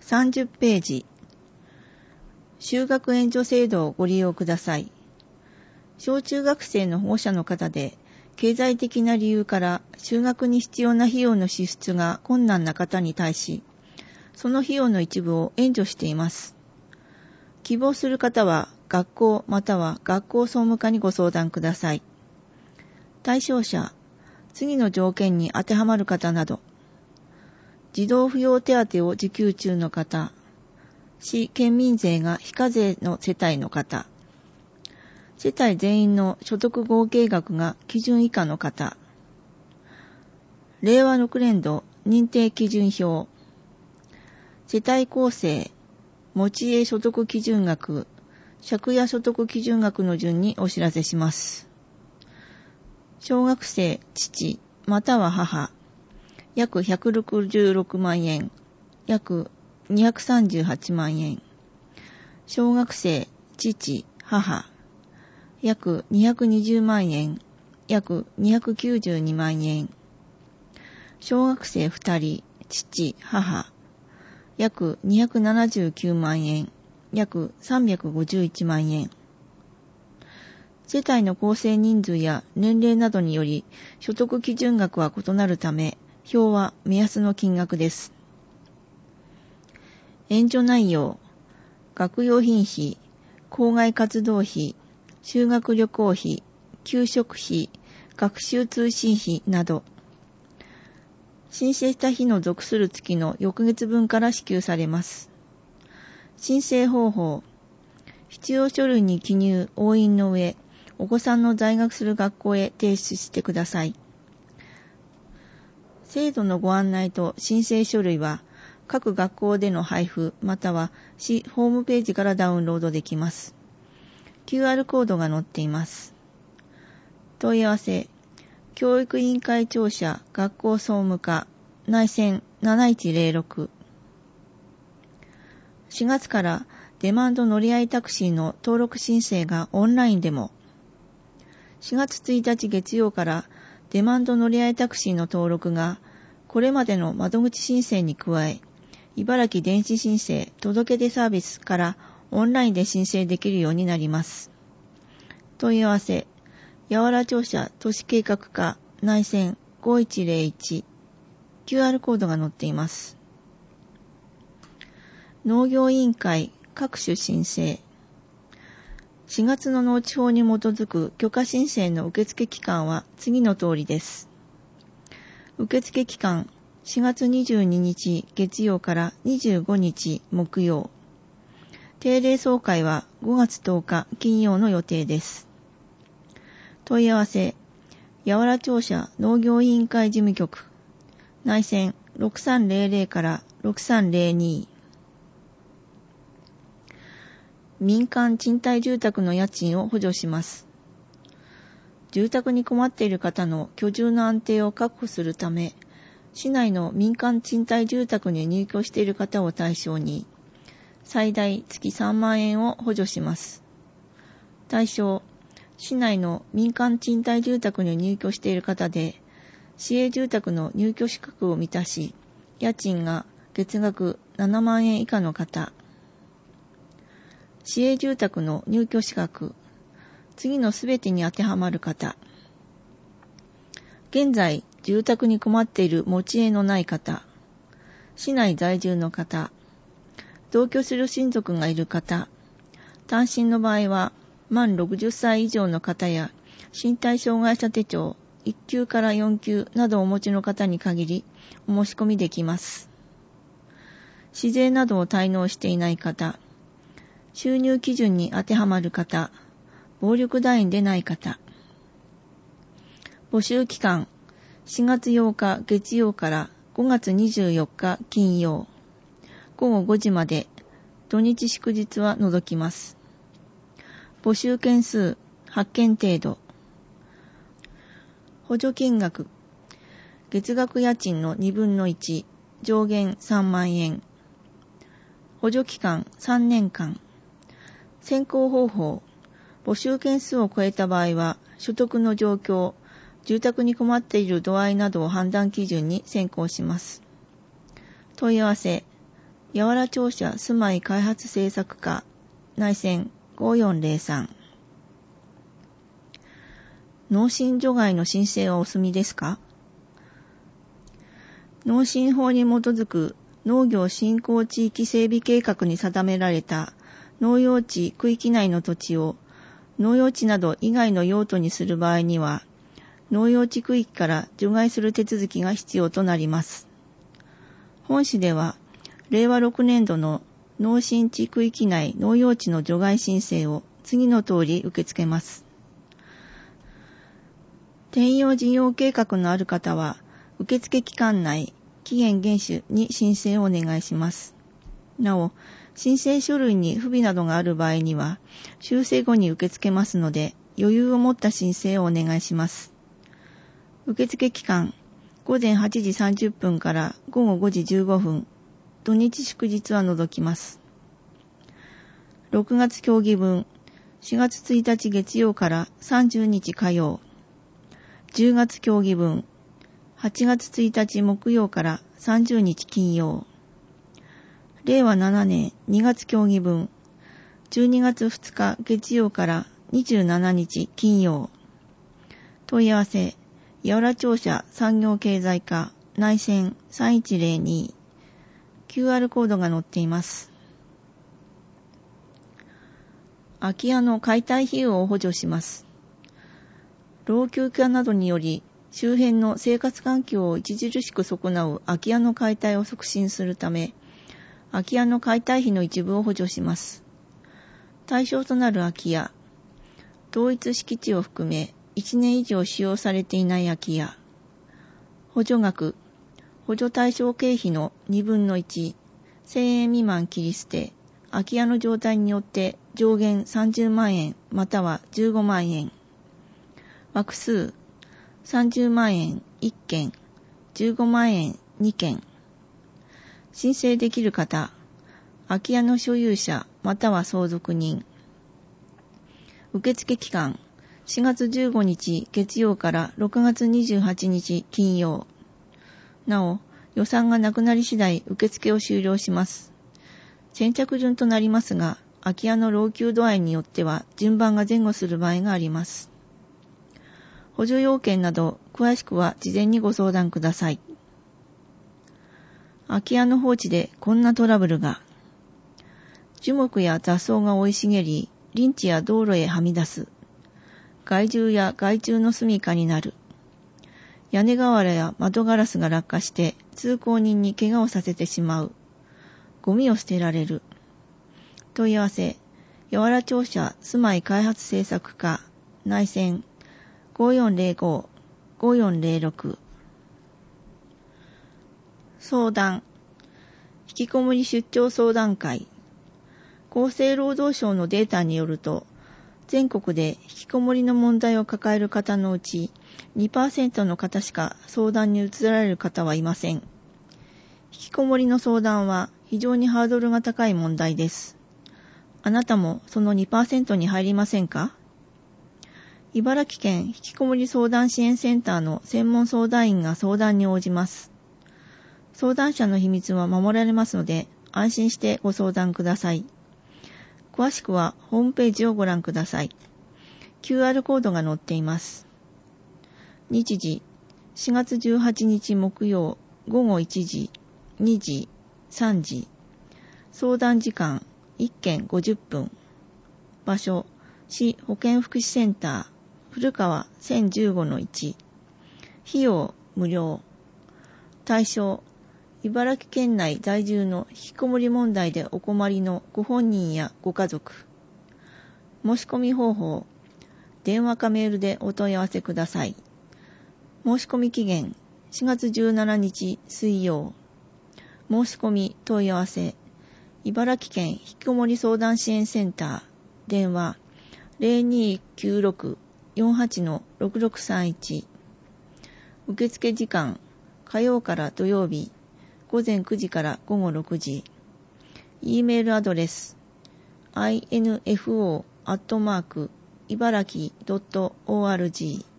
30ページ。就学援助制度をご利用ください。小中学生の保護者の方で、経済的な理由から就学に必要な費用の支出が困難な方に対し、その費用の一部を援助しています。希望する方は学校または学校総務課にご相談ください。対象者、次の条件に当てはまる方など、児童扶養手当を受給中の方、市県民税が非課税の世帯の方、世帯全員の所得合計額が基準以下の方、令和6年度認定基準表、世帯構成、持ち家所得基準額、借家所得基準額の順にお知らせします。小学生、父、または母、約166万円、約238万円。小学生、父、母、約220万円、約292万円。小学生2人、父、母、約279万円、約351万円。世帯の構成人数や年齢などにより所得基準額は異なるため、表は目安の金額です。援助内容、学用品費、校外活動費、修学旅行費、給食費、学習通信費など、申請した日の属する月の翌月分から支給されます。申請方法、必要書類に記入・押印の上、お子さんの在学する学校へ提出してください。制度のご案内と申請書類は、各学校での配布または市ホームページからダウンロードできます。QR コードが載っています。問い合わせ、教育委員会庁舎学校総務課内線7106。4月からデマンド乗り合いタクシーの登録申請がオンラインでも、4月1日月曜からデマンド乗り合いタクシーの登録がこれまでの窓口申請に加え、茨城電子申請届け出サービスからオンラインで申請できるようになります。問い合わせ、八原庁舎都市計画課内線5101。QR コードが載っています。農業委員会各種申請。4月の農地法に基づく許可申請の受付期間は次の通りです。受付期間、4月22日月曜から25日木曜。定例総会は5月10日金曜の予定です。問い合わせ、八原庁舎農業委員会事務局、内線6300から6302。民間賃貸住宅の家賃を補助します。住宅に困っている方の居住の安定を確保するため、市内の民間賃貸住宅に入居している方を対象に、最大月3万円を補助します。対象、市内の民間賃貸住宅に入居している方で、市営住宅の入居資格を満たし、家賃が月額7万円以下の方、市営住宅の入居資格、次のすべてに当てはまる方、現在住宅に困っている持ち家のない方、市内在住の方、同居する親族がいる方、単身の場合は満60歳以上の方や身体障害者手帳1級から4級などをお持ちの方に限りお申し込みできます。市税などを滞納していない方、収入基準に当てはまる方、暴力団員でない方。募集期間、4月8日月曜から5月24日金曜、午後5時まで、土日祝日は除きます。募集件数、8件程度。補助金額、月額家賃の2分の1、上限3万円。補助期間3年間。選考方法、募集件数を超えた場合は、所得の状況、住宅に困っている度合いなどを判断基準に選考します。問い合わせ、 八原庁舎住まい開発政策課内線5403。農心除外の申請はお済みですか？農心法に基づく農業振興地域整備計画に定められた農用地区域内の土地を農用地など以外の用途にする場合には、農用地区域から除外する手続きが必要となります。本市では、令和6年度の農心地区域内農用地の除外申請を次の通り受け付けます。転用事業計画のある方は、受付期間内、期限厳守に申請をお願いします。なお、申請書類に不備などがある場合には、修正後に受け付けますので、余裕を持った申請をお願いします。受付期間、午前8時30分から午後5時15分、土日祝日は除きます。6月協議分、4月1日月曜から30日火曜、10月協議分、8月1日木曜から30日金曜、令和7年2月協議分、12月2日月曜から27日金曜。問い合わせ、八原庁舎産業経済課内線3102。QR コードが載っています。空き家の解体費用を補助します。老朽化などにより、周辺の生活環境を著しく損なう空き家の解体を促進するため、空き家の解体費の一部を補助します。対象となる空き家、同一敷地を含め1年以上使用されていない空き家、補助額、補助対象経費の2分の1、1000円未満切り捨て、空き家の状態によって上限30万円または15万円。枠数、30万円1件、15万円2件。申請できる方、空き家の所有者または相続人。受付期間、4月15日月曜から6月28日金曜。なお、予算がなくなり次第受付を終了します。先着順となりますが、空き家の老朽度合いによっては順番が前後する場合があります。補助要件など詳しくは事前にご相談ください。空き家の放置でこんなトラブルが。樹木や雑草が生い茂り、林地や道路へはみ出す。害獣や害虫の住処になる。屋根瓦や窓ガラスが落下して通行人に怪我をさせてしまう。ゴミを捨てられる。問い合わせ、八原庁舎住まい開発政策課内線5405-5406。相談、引きこもり出張相談会。厚生労働省のデータによると、全国で引きこもりの問題を抱える方のうち 2% の方しか相談に移られる方はいません。引きこもりの相談は非常にハードルが高い問題です。あなたもその 2% に入りませんか？茨城県引きこもり相談支援センターの専門相談員が相談に応じます。相談者の秘密は守られますので、安心してご相談ください。詳しくはホームページをご覧ください。QR コードが載っています。日時、4月18日木曜午後1時、2時、3時。相談時間1件50分。場所、市保健福祉センター、古川 1015-1。費用無料。対象、茨城県内在住の引きこもり問題でお困りのご本人やご家族。申し込み方法、電話かメールでお問い合わせください。申し込み期限、4月17日水曜。申し込み問い合わせ、茨城県引きこもり相談支援センター、電話 0296-48-6631。受付時間、火曜から土曜日、午前9時から午後6時。E メールアドレス、info@ibaraki.org